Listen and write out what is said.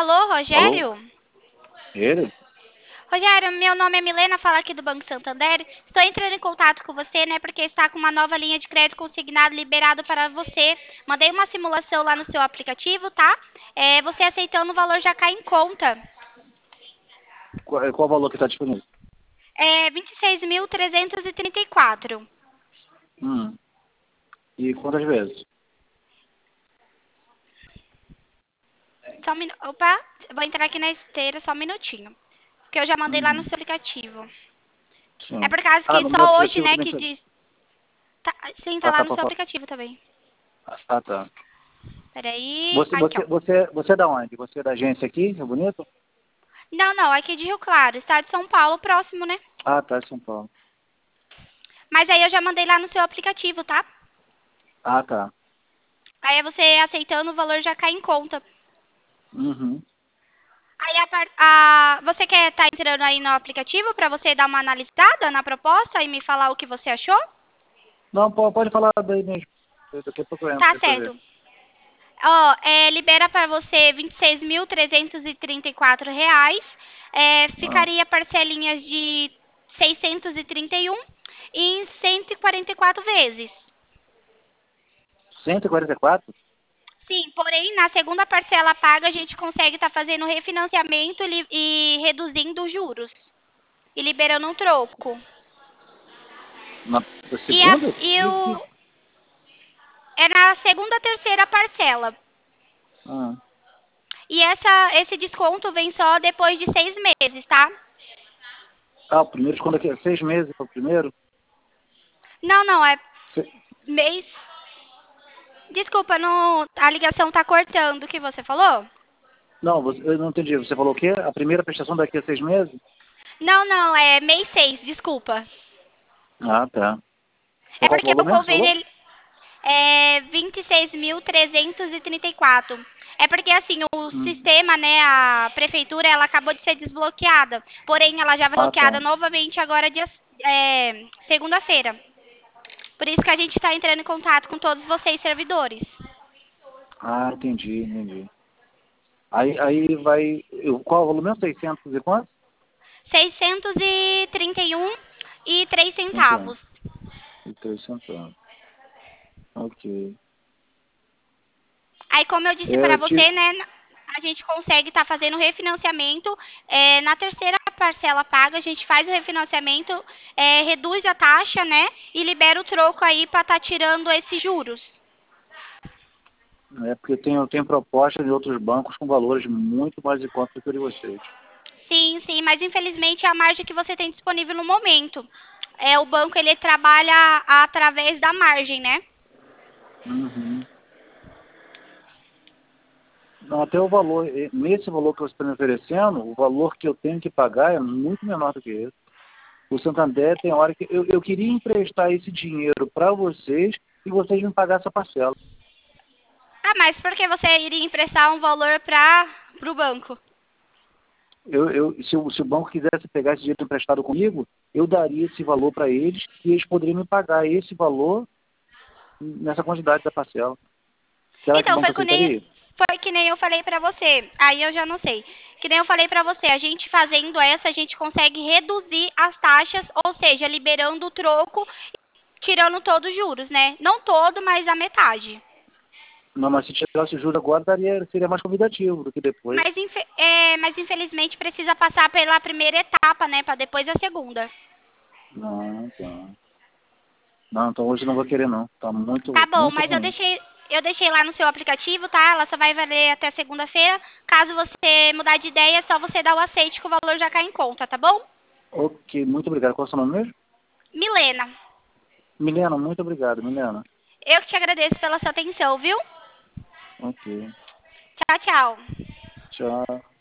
Alô, Alô? Rogério? Ele? Rogério, meu nome é Milena, falo aqui do Banco Santander. Estou entrando em contato com você, né, porque está com uma nova linha de crédito consignado liberado para você. Mandei uma simulação lá no seu aplicativo, tá? Você aceitando o valor já cai em conta. Qual o valor que está disponível? 26.334. Hum. E quantas vezes? Só um minuto. Opa, eu vou entrar aqui na esteira só um minutinho. Porque eu já mandei lá no Uhum. seu aplicativo. É Sim. por causa Ah, que no meu só hoje, aplicativo né, também que tem. diz... Sim, tá Ah, lá tá, no seu papai. aplicativo também. Ah, tá. Peraí, Você, aqui, você, ó. você, você é da onde? Você é da agência aqui, Rio Bonito? Não, não, aqui de Rio Claro, estado de São Paulo, próximo, né? Ah, tá, São Paulo. Mas aí eu já mandei lá no seu aplicativo, tá? Ah, tá. Aí você aceitando, o valor já cai em conta. Uhum. Aí você quer estar entrando aí no aplicativo para você dar uma analisada na proposta e me falar o que você achou? Não, pode falar daí mesmo. Daqui a pouco eu entro Tá pra ver. certo. Ó, libera para você R$ 26.334. Ah. Ficaria parcelinhas de 631 em 144 vezes. 144? Sim, porém, na segunda parcela paga, a gente consegue estar fazendo refinanciamento e reduzindo os juros e liberando um troco. Na E, a, segunda? e o, é na segunda, terceira parcela. Ah. E esse desconto vem só depois de 6 meses, tá? Ah, o primeiro quando aqui é 6 meses para o primeiro? Não, não, é Se- mês. Desculpa, a ligação tá cortando o que você falou? Não, eu não entendi. Você falou o quê? A primeira prestação daqui a 6 meses? Não, não, é mês 6, desculpa. Ah, tá. É Então qual o porque valor o mesmo que você convênio falou? ele é 26.334. É porque assim, o Hum. sistema, né, a prefeitura, ela acabou de ser desbloqueada. Porém, ela já vai Ah, bloqueada tá. novamente agora segunda-feira. Por isso que a gente está entrando em contato com todos vocês, servidores. Ah, entendi. Aí vai. Qual o valor mesmo? 600 e quanto? 631 e 3 31. centavos. E 300. Ok. Aí, como eu disse É, para você, né, a gente consegue estar fazendo refinanciamento. Na terceira parcela paga, a gente faz o refinanciamento, reduz a taxa, né, e libera o troco aí para estar tirando esses juros. porque eu tenho proposta de outros bancos com valores muito mais em conta do que o de vocês. Sim, sim, mas infelizmente é a margem que você tem disponível no momento. O banco ele trabalha através da margem, né? Uhum. Não, até o valor, nesse valor que você está me oferecendo, o valor que eu tenho que pagar é muito menor do que esse. O Santander tem hora que eu queria emprestar esse dinheiro para vocês e vocês me pagar essa parcela. Ah, mas por que você iria emprestar um valor para o banco? Se o banco quisesse pegar esse dinheiro emprestado comigo, eu daria esse valor para eles e eles poderiam me pagar esse valor nessa quantidade da parcela. Será que o Então, banco aceitaria? foi que nem eu falei pra você. Aí eu já não sei. Que nem eu falei pra você, a gente fazendo essa, a gente consegue reduzir as taxas, ou seja, liberando o troco, tirando todos os juros, né? Não todo, mas a metade. Não, mas se tirasse o juro agora, seria mais convidativo do que depois. Mas infelizmente precisa passar pela primeira etapa, né? Pra depois a segunda. Não, tá. Não, então hoje eu não vou querer não. Tá Tá muito, bom, muito mas eu ruim. deixei, eu deixei lá no seu aplicativo, tá? Ela só vai valer até segunda-feira. Caso você mudar de ideia, é só você dar o aceite que o valor já cai em conta, tá bom? Ok, muito obrigado. Qual é o seu nome mesmo? Milena. Milena, muito obrigado, Milena. Eu que te agradeço pela sua atenção, viu? Ok. Tchau, tchau. Tchau.